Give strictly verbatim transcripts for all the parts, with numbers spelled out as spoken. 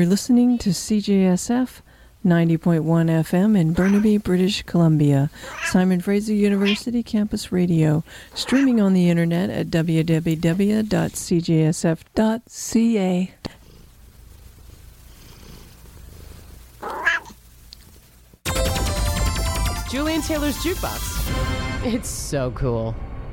listening to C J S F ninety point one F M in Burnaby, British Columbia, Simon Fraser University Campus Radio, streaming on the internet at w w w dot c j s f dot c a. Julian Taylor's Jukebox. It's so cool.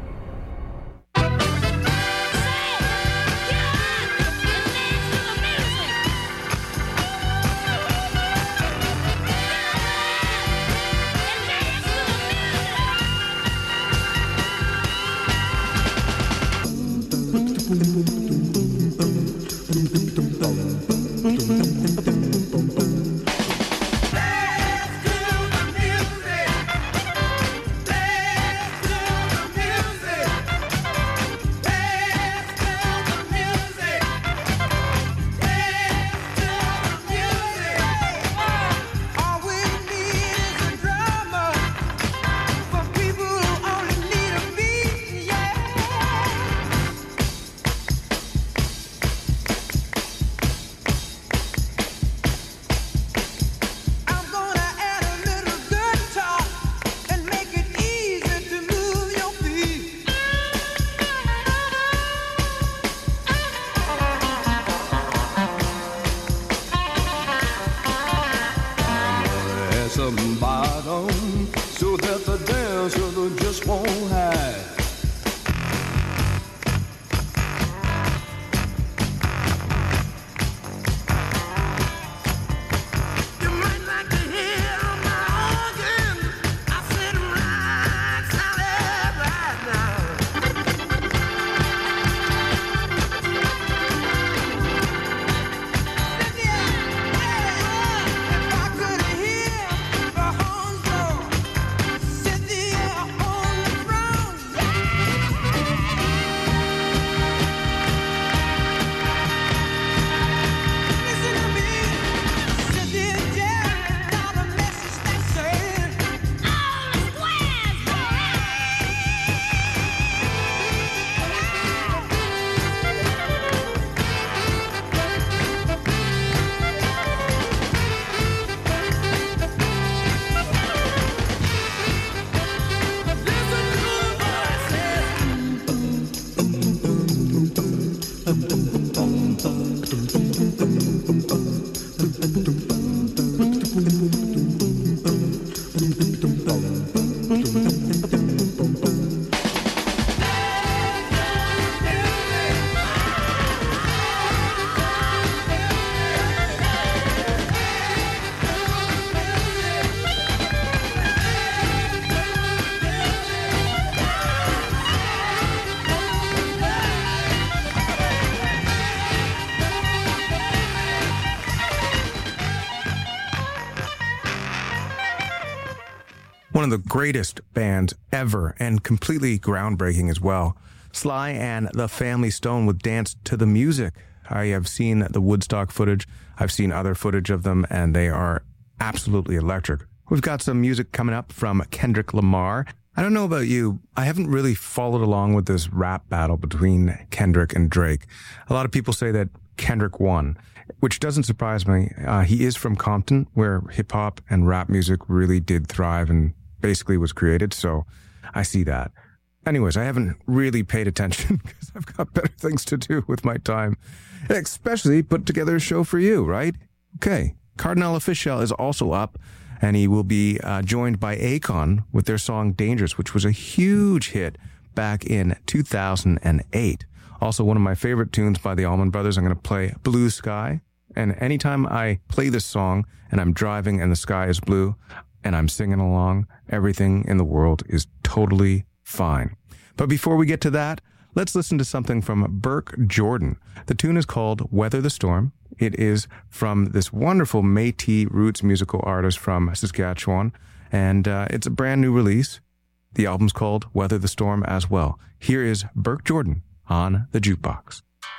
One of the greatest bands ever, and completely groundbreaking as well. Sly and the Family Stone with Dance to the Music. I have seen the Woodstock footage. I've seen other footage of them, and they are absolutely electric. We've got some music coming up from Kendrick Lamar. I don't know about you, I haven't really followed along with this rap battle between Kendrick and Drake. A lot of people say that Kendrick won, which doesn't surprise me. Uh, he is from Compton, where hip-hop and rap music really did thrive and basically was created, so I see that. Anyways, I haven't really paid attention because I've got better things to do with my time, especially put together a show for you, right? Okay, Cardinal Official is also up, and he will be uh, joined by Akon with their song Dangerous, which was a huge hit back in two thousand eight. Also, one of my favorite tunes by the Allman Brothers. I'm going to play Blue Sky, and anytime I play this song and I'm driving and the sky is blue and I'm singing along, everything in the world is totally fine. But before we get to that, let's listen to something from Burke Jordan. The tune is called Weather the Storm. It is from this wonderful Métis roots musical artist from Saskatchewan, and uh, it's a brand new release. The album's called Weather the Storm as well. Here is Burke Jordan on the Jukebox.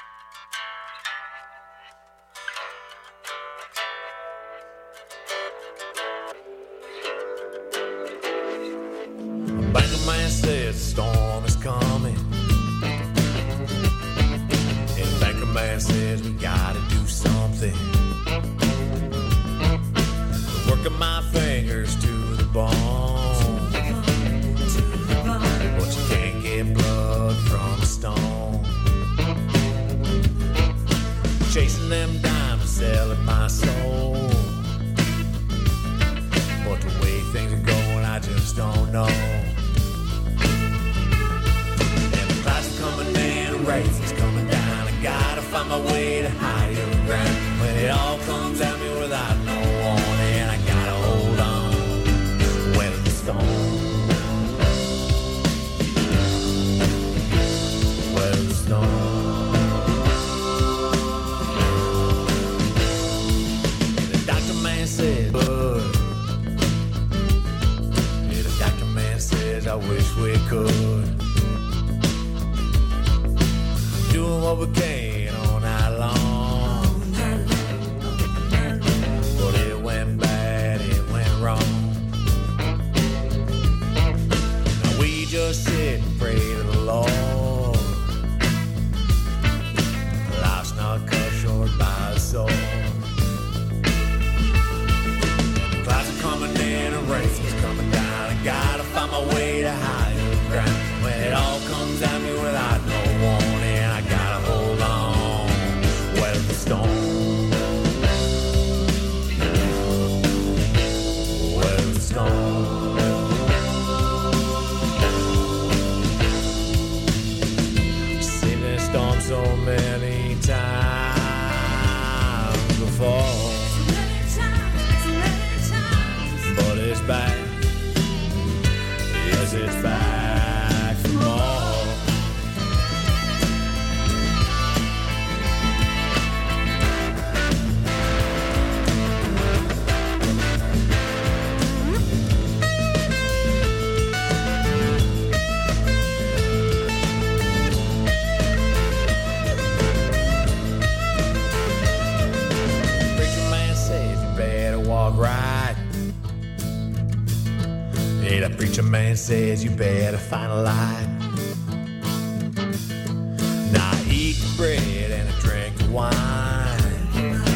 A banker man said the storm is coming, and banker man says we gotta do something. working my fingers to the bone, but you can't get blood from a stone. Chasing them diamonds, selling my soul, but the way things are going, I just don't know. And the clouds are coming in, rain is coming down. I gotta find my way to higher ground. When it all comes at me without no warning, I gotta hold on, weather the storm, weather the storm. Says, yeah, the doctor man says, I wish we could, doing what we can all night long, but it went bad, it went wrong. Now we just sit and pray to the Lord, life's not cut short by the sword. Clouds are coming in and rain is coming down. I gotta find my way to higher ground. When it all comes at me without no warning, I gotta hold on, weather the storm, weather the storm. Seen this storm so many times before, but it's back, yes, it's back for more. Preacher man says you better walk right. Yeah, the preacher man says you better find a light. Now I eat the bread and I drink the wine,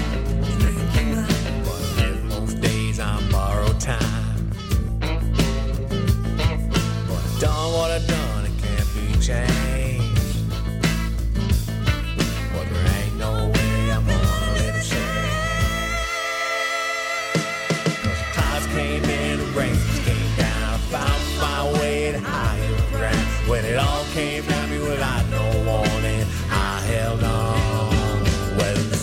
but most days I'm borrowed time. But I've done what I've done, it can't be changed, but there ain't no way I'm gonna let it change. Cause the clouds came in and rain came down. Found my way to higher ground. When it all came at me without no warning, I held on, weather the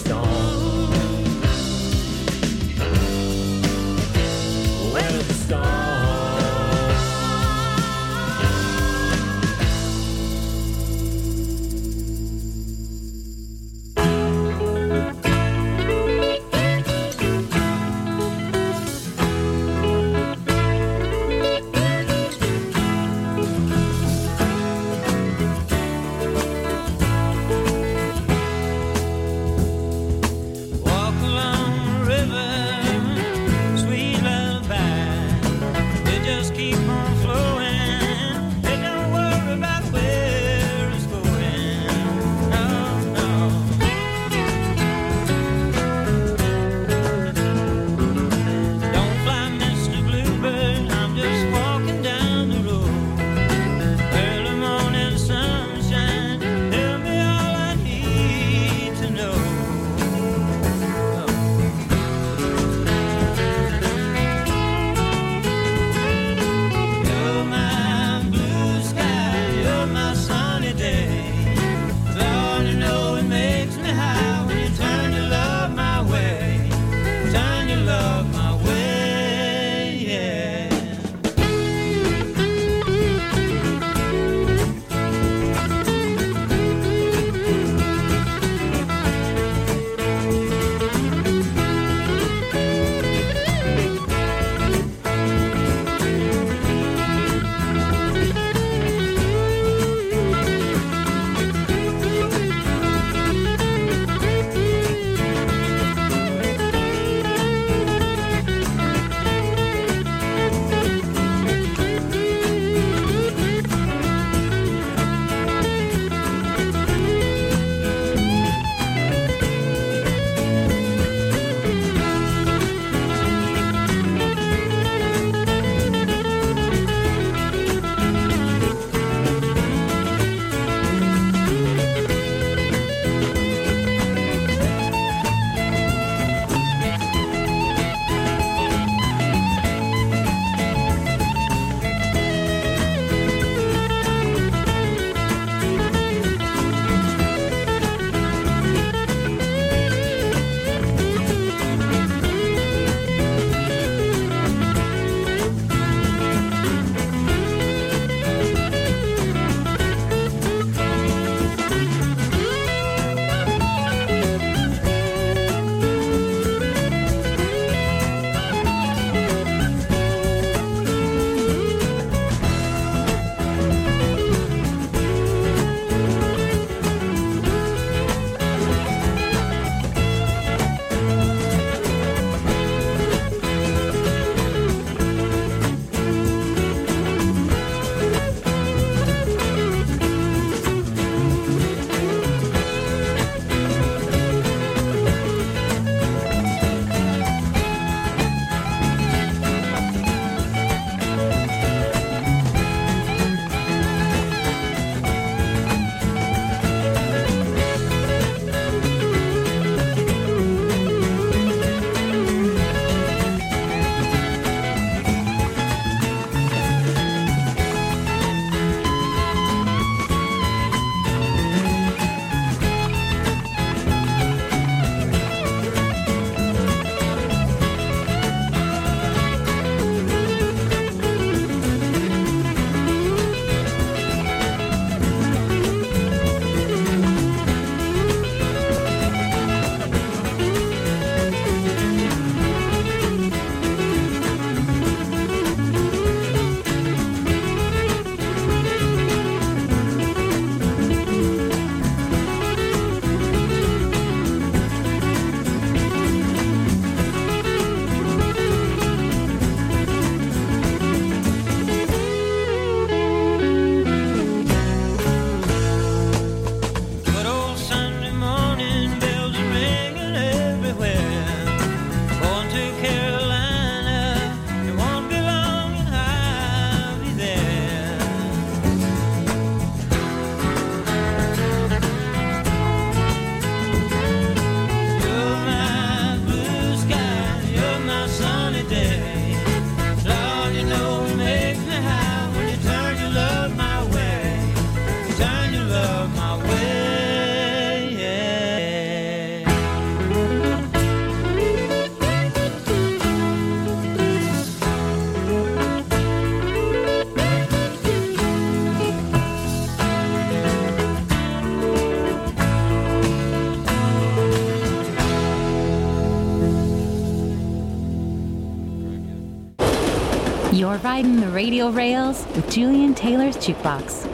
You're riding the radio rails with Julian Taylor's Jukebox.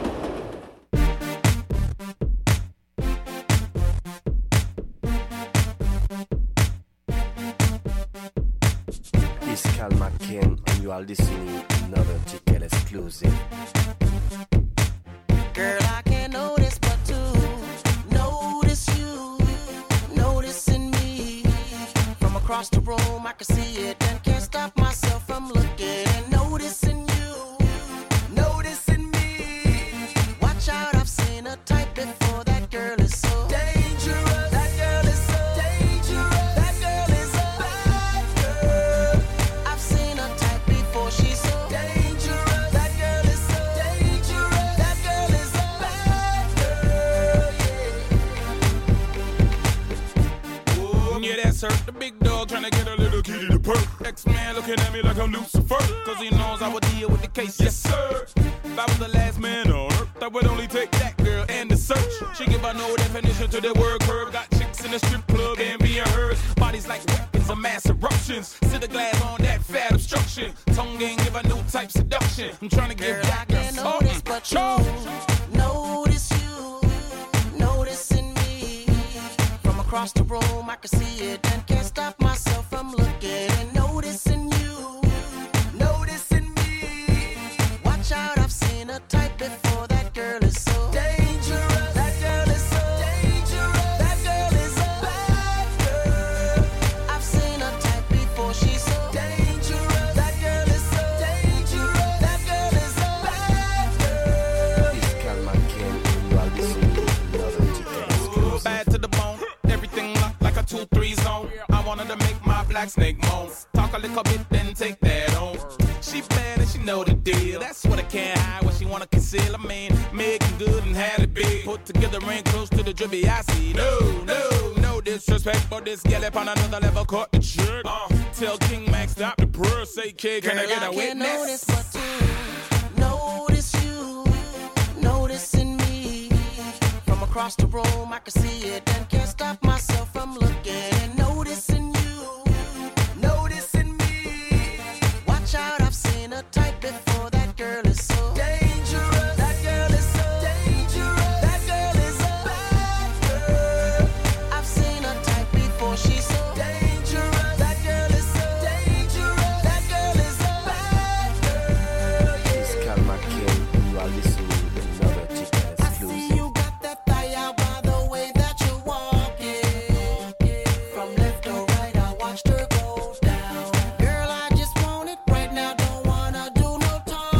It's Cal McKin, and you are listening to another Ticket exclusive. Girl, I can't notice but to notice you, noticing me. From across the room, I can see it and can't stop myself from looking and noticing you, noticing me. Watch out, I've seen a type before. That girl is so dangerous. That girl is so dangerous. That girl is a bad girl. I've seen a type before. She's so dangerous. That girl is so dangerous. That girl is a bad girl. Yeah. Yeah, that's her. The big dog trying to get a little kitty to perk. X-Man looking at me like I'm Lucifer, cause he knows I would deal with the case. Yes, sir. If I was the last man on earth, I would only take that girl and the search. She give her no definition to the word curve. Got chicks in the strip club and being hers. Bodies like weapons of mass eruptions. Sit a glass on that fat obstruction. Tongue ain't give a new type seduction. I'm trying to give Girl, that I girl can't notice but you, notice you, noticing me. From across the room, I can see it and can't stop myself from looking and noticing you, noticing me. Watch out, I've seen a type before. That girl is so dangerous. That girl is so dangerous. That girl is a bad girl. I've seen a type before. She's so dangerous. That girl is so dangerous. That girl is a bad girl. It's Cal McKin, and you are listening to another Ticket exclusive. bad to the bone. Everything locked like a two three zone. I wanted to make my black snake moan. Talk a little bit, then take that on. She bad and she know the deal. That's what I can't hide, what she wanna conceal. I mean, making good and had it big. Put together ain't close to the drippy I see. No, no, no disrespect, but this gal up on another level caught the trick. Uh, tell King Max stop the prayer, say kid, can Girl, I get a I can't witness? notice but to notice you, noticing me. From across the room, I can see it and can't stop myself from looking and noticing you, noticing me. Watch out, I've seen a type before. That girl is so dangerous. That girl is so dangerous. That girl is a bad girl. I've seen a type before. She's so dangerous. That girl is so dangerous. That girl is a bad girl. It's Cal McKin, and you are listening to another Ticket I see exclusive. you got that thigh out by the way that you're walking. From left to right, I watched her go down. Girl, I just want it right now, don't wanna do no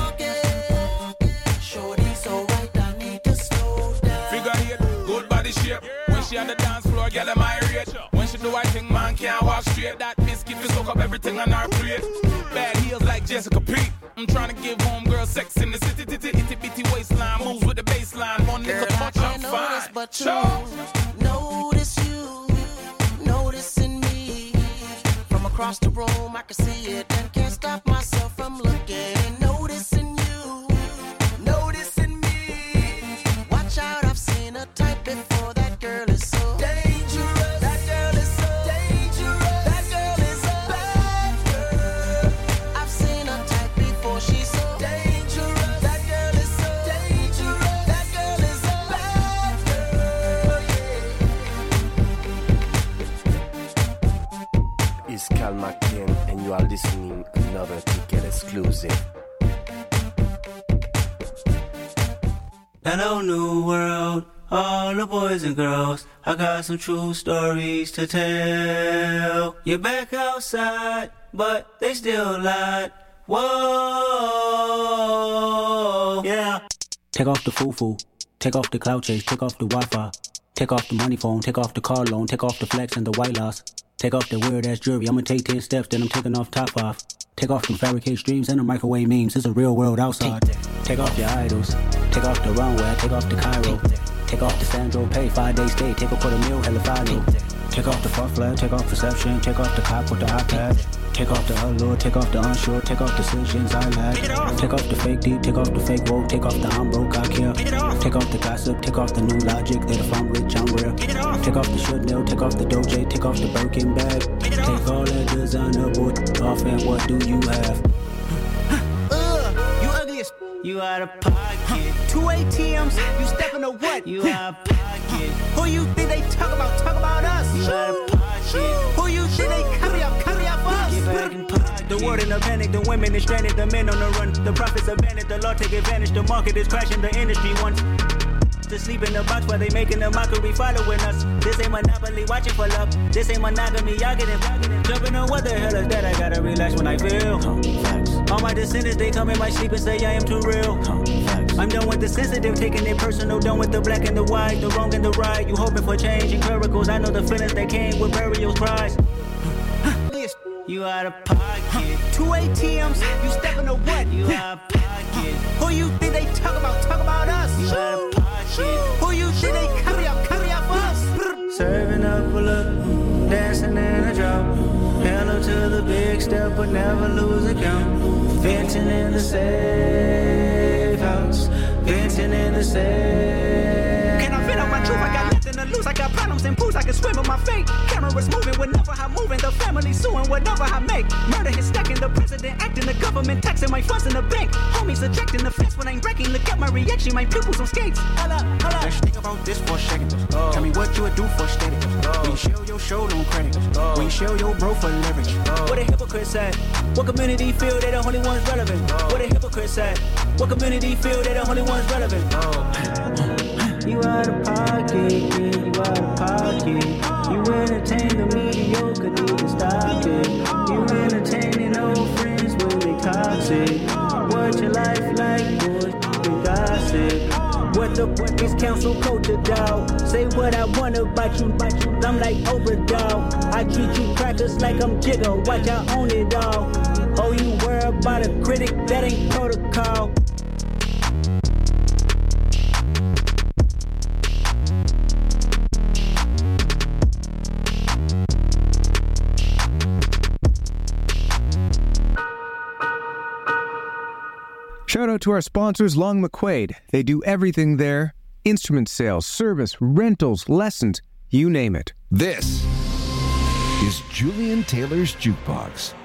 talking. Shorty so right, I need to slow down. Figure eight, good body shape. When she on the dance floor, girl, am I rate. When she do her thing, man can't walk straight. That biscuit to soak up everything on her plate. Bad heels like Jessica Pete. I'm trying to give home girl sex in the city, titty, itty bitty waistline. Moves with the baseline. One Girl, nigga I punch, I'm can't notice fine. but to Sure. notice you, noticing me. From across the room, I can see it and can't stop myself from looking and noticing you, noticing me. Watch out, I've seen a type before. That girl is so dangerous. That girl is so dangerous. That girl is a bad girl. I've seen a type before. She's so dangerous. That girl is so dangerous. That girl is a bad girl. Yeah. It's Cal McKin, and you are listening to another Ticket exclusive. Hello, new world, all the boys and girls. I got some true stories to tell. You're back outside, but they still lied. Whoa, yeah. Take off the foo-foo, take off the cloud chase, take off the Wi-Fi. Take off the money phone, take off the car loan, take off the flex and the white loss. Take off the weird ass jewelry, I'ma take ten steps, then I'm taking off top five. Take off them fabricated streams and the microwave memes, it's a real world outside. Take off your idols, take off the runway, take off the Cairo. Take off the Sandro pay, five days stay, take a quarter meal, hella final. Take off the fuck flag, take off perception, take off the cop with the iPad. Take off the allure, take off the unsure, take off decisions I lack. Take off the fake deep, take off the fake woke, take off the I'm broke, I care. Take off the gossip, take off the new logic, that if I'm rich, I'm real. Take off the Chanel, take off the Doja, take off the Birkin bag. Take all that designer boy off and what do you have? You out of pocket. Two A T Ms, you stepping to what? You out of pocket. Who you think they talk about? Talk about us. You out of pocket. Who you think they carry up? Carry up us. Get back in pocket. The world in a panic, the women is stranded, the men on the run. The profits abandoned, the law take advantage. The market is crashing, the industry wants to sleep in the box while they making a mockery following us. This ain't monopoly, watching for love. This ain't monogamy, y'all getting jumping on what the hell is that? I gotta relax when I feel. All my descendants, they come in my sleep and say I am too real. I'm done with the sensitive, taking it personal. Done with the black and the white, the wrong and the right. You hoping for change and miracles. I know the feelings that came with burial cries. You out of pocket. Two A T Ms, you stepping to what? You out of pocket. Who you think they talk about? Talk about us. You out of pocket. Who you think they carry up? Carry up us. Serving up a look, dancing in a drop. Hello to the big step, but never lose a count. Venting in the safe house. Venting in the safe. Can I fit on my truth? I got nothing to lose. I got problems and pools. I can swim in my fate. Cameras moving whenever I'm moving. The family suing whatever I make. Murder is stacking. The president acting. The government taxing my funds in the bank. Homies ejecting the fence when I'm breaking. Look at my reaction. My pupils on skates. Holla, holla. Let's think about this for a second. Oh. Tell me what you would do for status. Oh. When you show your show on credit. Oh. When you show your bro for leverage. Oh. What a hypocrite said. What community feel they the only ones relevant? Oh. What a hypocrite said. What community feel they the only ones relevant? Oh. You out of pocket, yeah, you out of pocket. You entertain the mediocre, need to stop it. You entertaining old friends when they toxic. What your life like, bullshit and gossip. What the fuck is council culture, dog? Say what I want about you, about you. I'm like Oprah, dog. I treat you crackers like I'm Jigga. Watch I own it all. Oh, you worry about a critic, that ain't protocol. Shout out to our sponsors, Long McQuaid. They do everything there. Instrument sales, service, rentals, lessons, you name it. This is Julian Taylor's Jukebox.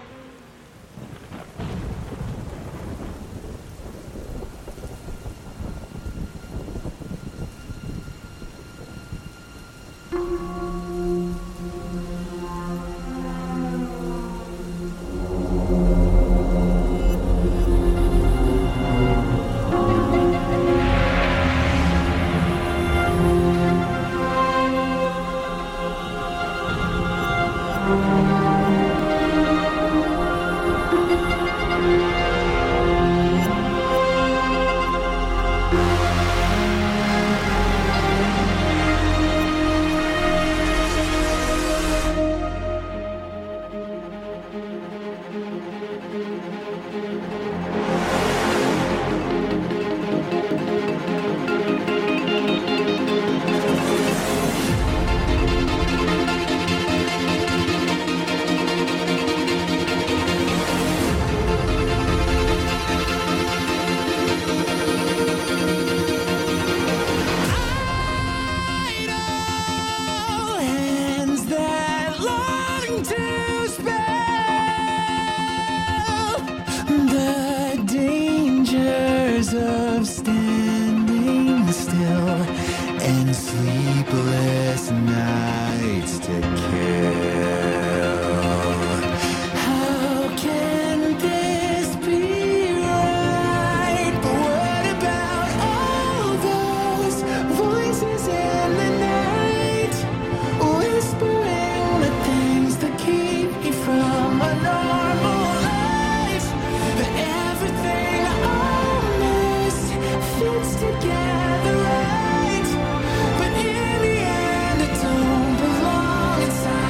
Together right, but in the end it don't belong inside.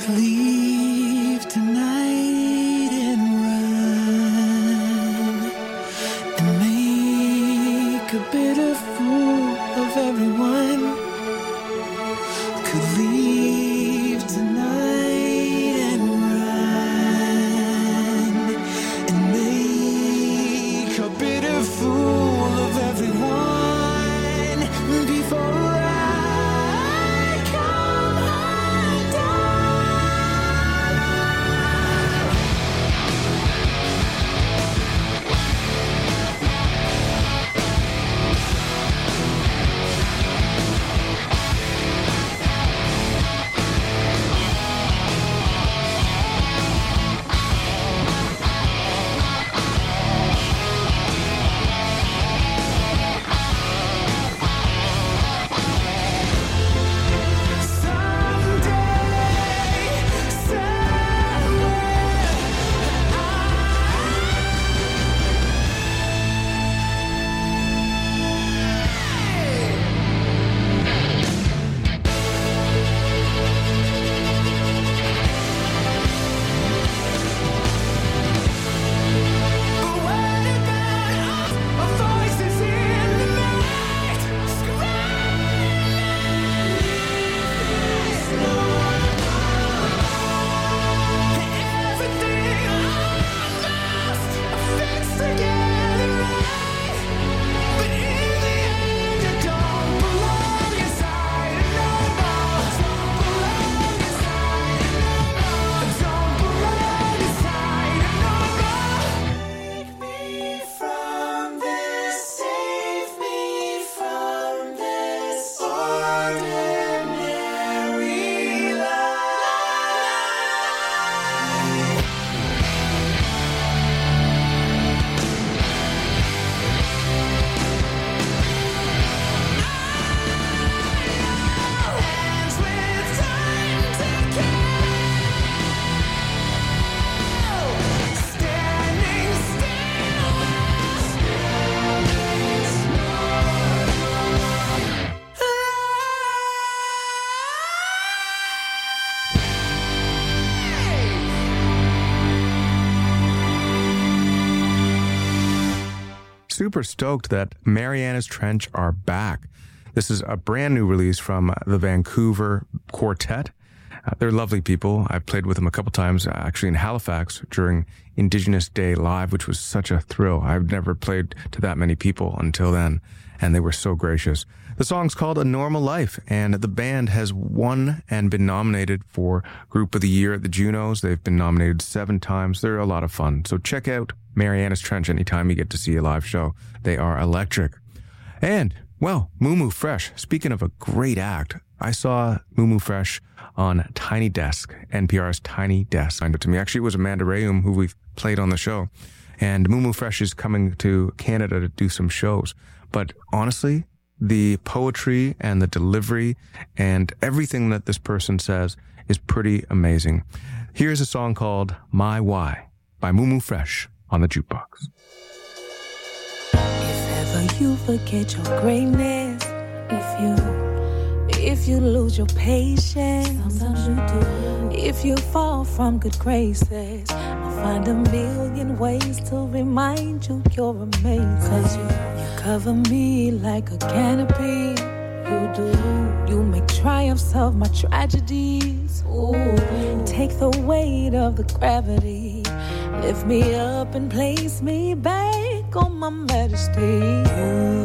could leave tonight and run and make a bitter fool of everyone. Could leave tonight and run and make a bitter fool of everyone before I come Super stoked that Marianas Trench are back. This is a brand new release from the Vancouver Quartet. Uh, they're lovely people. I've played with them a couple times, uh, actually in Halifax during Indigenous Day Live, which was such a thrill. I've never played to that many people until then, and they were so gracious. The song's called A Normal Life, and the band has won and been nominated for Group of the Year at the Junos. They've been nominated seven times. They're a lot of fun. So check out Marianas Trench anytime you get to see a live show. They are electric. And, well, Moo Moo Fresh. Speaking of a great act, I saw Moo Moo Fresh on Tiny Desk, N P R's Tiny Desk. Signed it to me. Actually, it was Amanda Rayum, who we've played on the show. And Moo Moo Fresh is coming to Canada to do some shows. But honestly, the poetry and the delivery and everything that this person says is pretty amazing. Here's a song called My Why by Moo Moo Fresh on the Jukebox. If ever you forget your greatness, if you if you lose your patience, sometimes you do. If you fall from good graces, I'll find a million ways to remind you you're amazing. Cause you, you cover me like a canopy. You do. You make triumphs of my tragedies. Ooh. Take the weight of the gravity. Lift me up and place me back on my majesty. Ooh.